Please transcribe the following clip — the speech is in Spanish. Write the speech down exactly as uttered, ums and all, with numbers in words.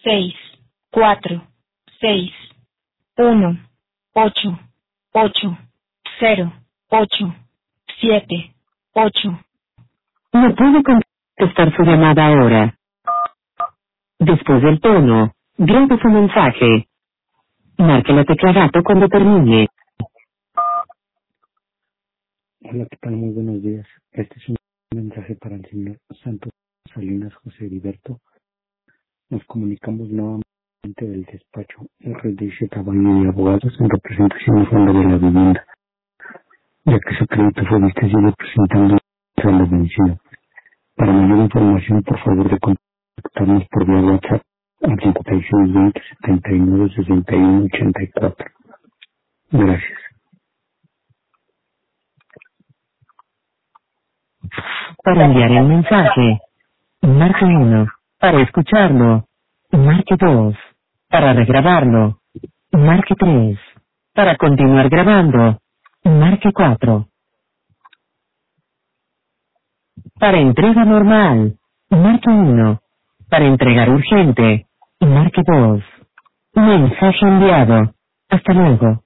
seis, cuatro, seis, uno, ocho, ocho, cero, ocho, siete, ocho. No puede contestar su llamada ahora. Después del tono, grabe su mensaje. Marque la tecla gato cuando termine. Hola, ¿qué tal? Muy buenos días. Este es un mensaje para el señor Santos Salinas José Heriberto. Nos comunicamos nuevamente del despacho R D C Caballo y Abogados en representación del Fondo de la Vivienda, ya que su crédito fue visto y sigue presentando un de vencido. Para mayor información, por favor, de contactarnos por vía WhatsApp al cincuenta y seis veinte setenta y nueve sesenta y uno ochenta y cuatro. Gracias. Para enviar el mensaje, marque uno. Para escucharlo, marque dos. Para regrabarlo, marque tres. Para continuar grabando, marque cuatro. Para entrega normal, marque uno. Para entregar urgente, marque dos. Mensaje enviado. Hasta luego.